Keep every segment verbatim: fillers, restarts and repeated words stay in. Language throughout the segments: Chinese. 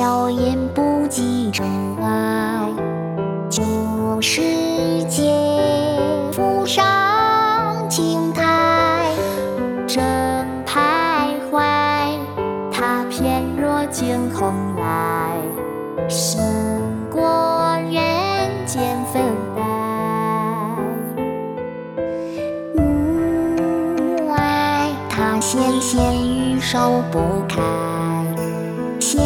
硝烟不及尘埃，旧世界浮上青苔，正徘徊，他翩若惊鸿来，胜过人间粉黛。雾霭，他纤纤玉手拨开，现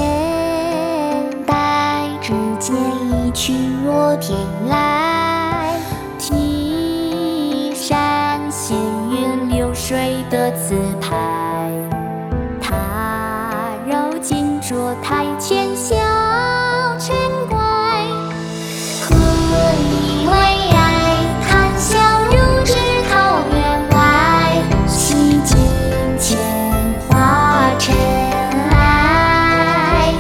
代之间一曲若天籁，题山闲云流水的词牌，他揉金琢台前小尘怪，何以为爱？谈笑如纸桃源外，洗尽铅华尘埃。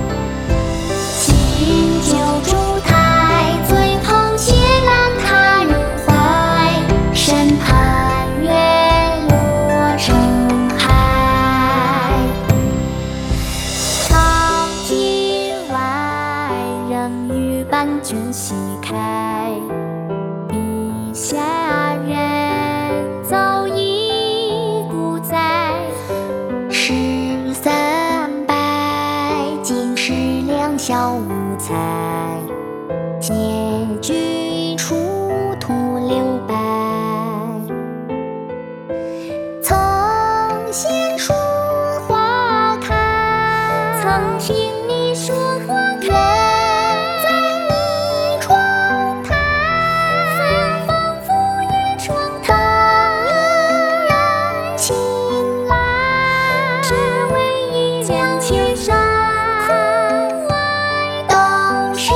清酒烛台，醉捧斜揽他入怀，身畔月落成海。长亭外，仍玉斑卷席开，笔下人早已不在。十三拜，尽是两小无猜，结局出徒留白。曾闲说花开，曾听你说花开，在你窗台，芬芳拂于窗台，依然青睐，只为一江千山外动释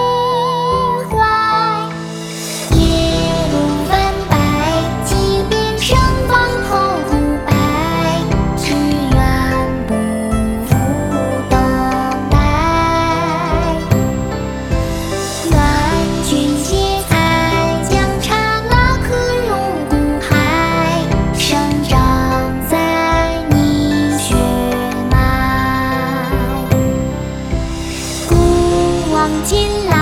怀。夜路分白，即便盛放后孤白，只愿不负等待。愿君携彩，将刹那刻入骨骸，生长在你血脉。古往今来，